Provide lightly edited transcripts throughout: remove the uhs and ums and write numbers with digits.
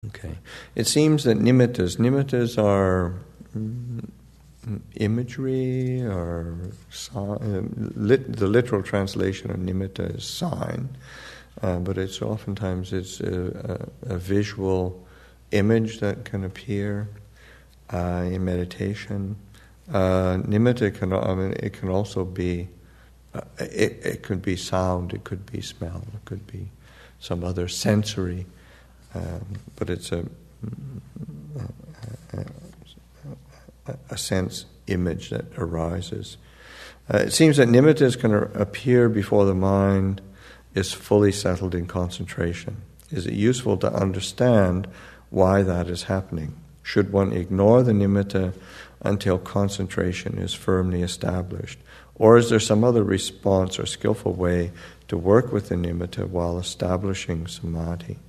Okay. It seems that nimittas are imagery, or the literal translation of nimitta is sign, but it's oftentimes a visual image that can appear in meditation. Nimitta it can also be it could be sound, it could be smell, it could be some other sensory, but it's a sense image that arises. It seems that nimittas can appear before the mind is fully settled in concentration. Is it useful to understand why that is happening? Should one ignore the nimitta until concentration is firmly established? Or is there some other response or skillful way to work with the nimitta while establishing samadhi?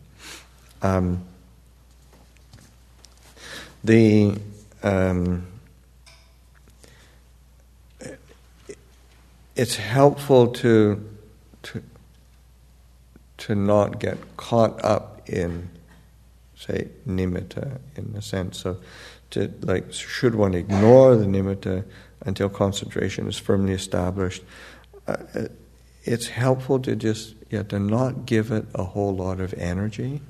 It's helpful to not get caught up in, say, nimitta, in the sense of, should one ignore the nimitta until concentration is firmly established? It's helpful to just to not give it a whole lot of energy,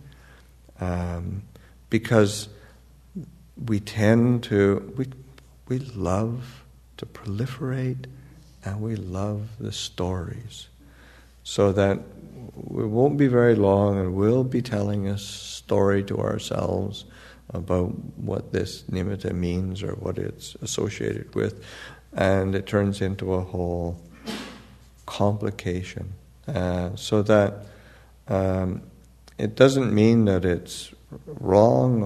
because we tend to we love to proliferate, and we love the stories, so that it won't be very long, and we'll be telling a story to ourselves about what this nimitta means or what it's associated with, and it turns into a whole complication. So that it doesn't mean that it's wrong,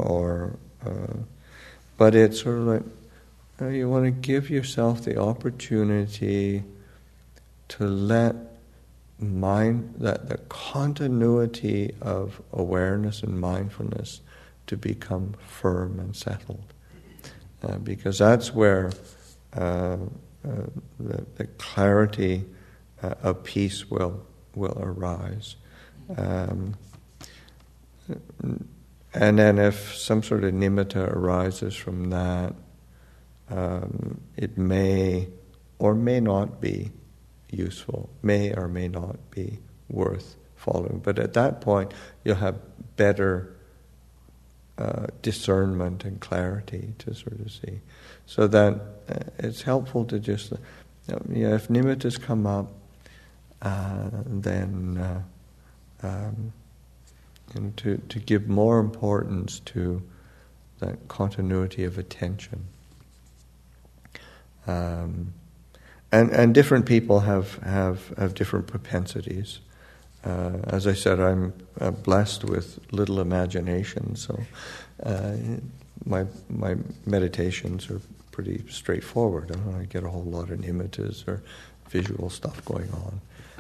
but it's sort of like you want to give yourself the opportunity to let the continuity of awareness and mindfulness to become firm and settled, because that's where the clarity of peace will arise. And then if some sort of nimitta arises from that, it may or may not be useful, may or may not be worth following. But at that point, you'll have better discernment and clarity to sort of see. So that it's helpful to just, if nimittas come up, then to give more importance to that continuity of attention. And different people have different propensities. As I said, I'm blessed with little imagination, so my meditations are pretty straightforward. I don't get a whole lot of nimittas or visual stuff going on,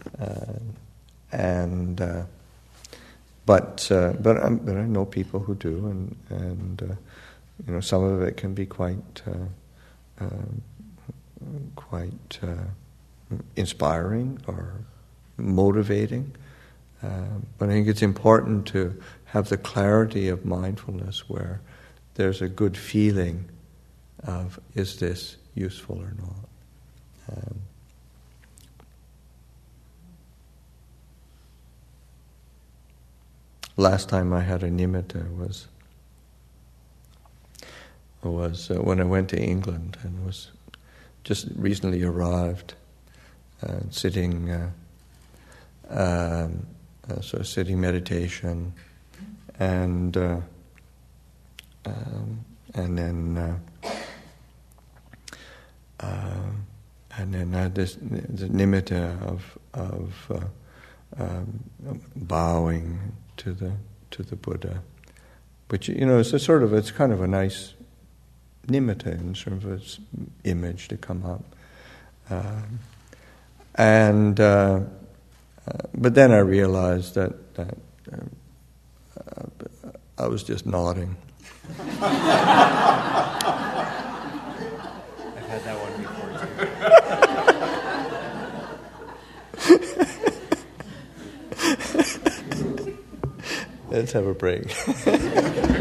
but I know people who do, and some of it can be quite inspiring or motivating. But I think it's important to have the clarity of mindfulness where there's a good feeling of, is this useful or not? Last time I had a nimitta was when I went to England and was just recently arrived, sitting sitting meditation, and then I had this nimitta of bowing to the Buddha, which it's kind of a nice nimitta in terms of its image to come up, but then I realized that I was just nodding. I've had that one before too. Let's have a break.